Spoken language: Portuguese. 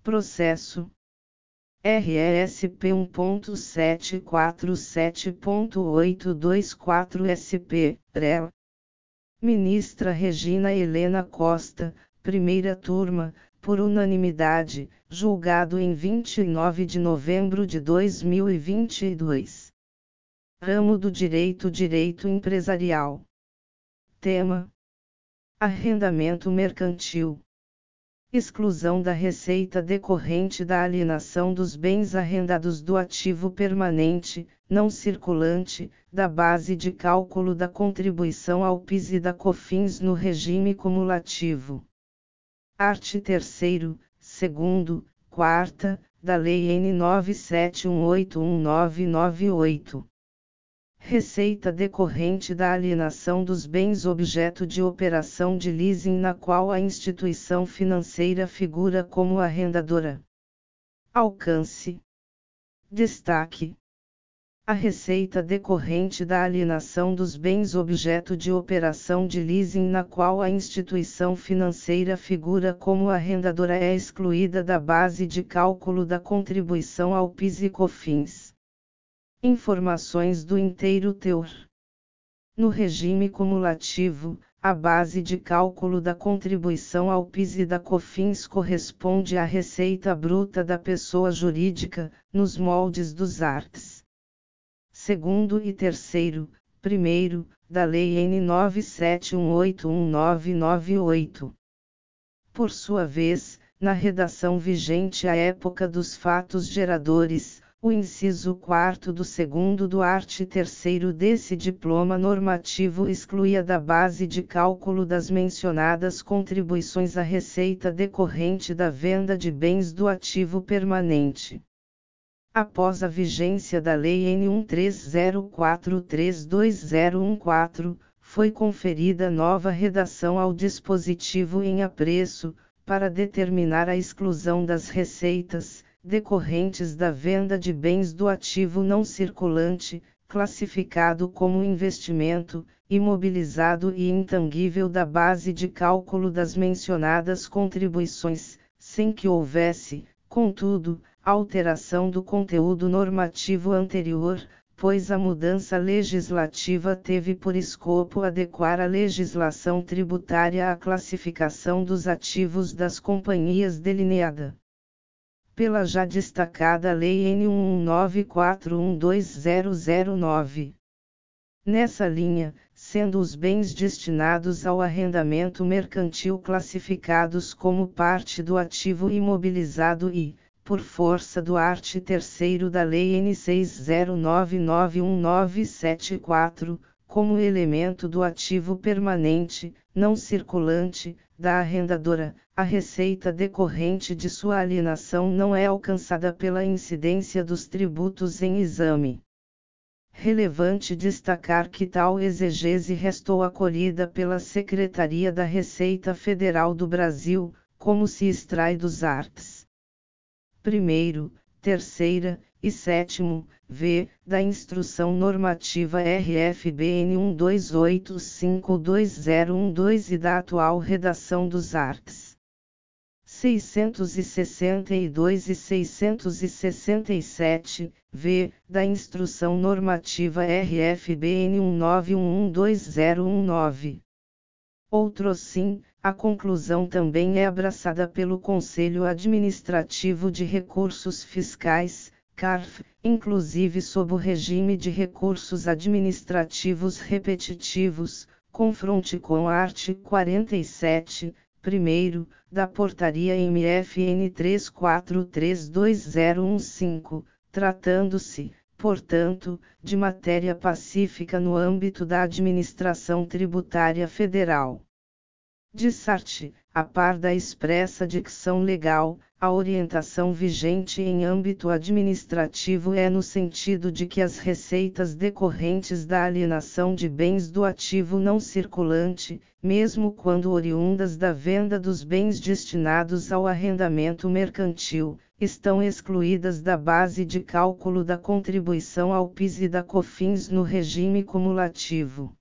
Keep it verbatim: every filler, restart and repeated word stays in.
Processo R E S P um ponto sete quatro sete ponto oito dois quatro S P, R E L. Ministra Regina Helena Costa, primeira turma, por unanimidade, julgado em vinte e nove de novembro de dois mil e vinte e dois. Ramo do Direito Direito Empresarial. Tema: Arrendamento mercantil. Exclusão da receita decorrente da alienação dos bens arrendados do ativo permanente, não circulante, da base de cálculo da contribuição ao P I S e da COFINS no regime cumulativo. Art. terceiro, segundo, quarta, da Lei N nove sete um oito um nove nove oito. Receita decorrente da alienação dos bens objeto de operação de leasing na qual a instituição financeira figura como arrendadora. Alcance. Destaque: a receita decorrente da alienação dos bens objeto de operação de leasing na qual a instituição financeira figura como arrendadora é excluída da base de cálculo da contribuição ao P I S e COFINS. Informações do inteiro teor. No regime cumulativo, a base de cálculo da contribuição ao P I S e da COFINS corresponde à receita bruta da pessoa jurídica, nos moldes dos arts. Segundo e terceiro, primeiro, da Lei N nove sete um oito um nove nove oito. Por sua vez, na redação vigente à época dos fatos geradores, o inciso quarto do segundo do art. terceiro desse diploma normativo excluía da base de cálculo das mencionadas contribuições a receita decorrente da venda de bens do ativo permanente. Após a vigência da Lei N um três zero quatro três dois zero um quatro, foi conferida nova redação ao dispositivo em apreço, para determinar a exclusão das receitas decorrentes da venda de bens do ativo não circulante, classificado como investimento, imobilizado e intangível da base de cálculo das mencionadas contribuições, sem que houvesse, contudo, alteração do conteúdo normativo anterior, pois a mudança legislativa teve por escopo adequar a legislação tributária à classificação dos ativos das companhias delineada pela já destacada Lei N um um nove quatro um dois zero zero nove. Nessa linha, sendo os bens destinados ao arrendamento mercantil classificados como parte do ativo imobilizado e, por força do art. terceiro da Lei N seis zero nove nove um nove sete quatro, como elemento do ativo permanente, não circulante, da arrendadora, a receita decorrente de sua alienação não é alcançada pela incidência dos tributos em exame. Relevante destacar que tal exegese restou acolhida pela Secretaria da Receita Federal do Brasil, como se extrai dos arts. Primeiro, terceira, e sétimo, v, da Instrução Normativa R F B N um dois oito cinco dois zero um dois e da atual redação dos arts. seiscentos e sessenta e dois e seiscentos e sessenta e sete, v, da Instrução Normativa R F B N um nove um um dois zero um nove. Outrosim, a conclusão também é abraçada pelo Conselho Administrativo de Recursos Fiscais, C A R F, inclusive sob o regime de recursos administrativos repetitivos, confronte com a art. quarenta e sete, primeiro, da Portaria M F N três quatro três dois zero um cinco, tratando-se, portanto, de matéria pacífica no âmbito da administração tributária federal. Dissarte, a par da expressa dicção legal, a orientação vigente em âmbito administrativo é no sentido de que as receitas decorrentes da alienação de bens do ativo não circulante, mesmo quando oriundas da venda dos bens destinados ao arrendamento mercantil, estão excluídas da base de cálculo da contribuição ao P I S e da COFINS no regime cumulativo.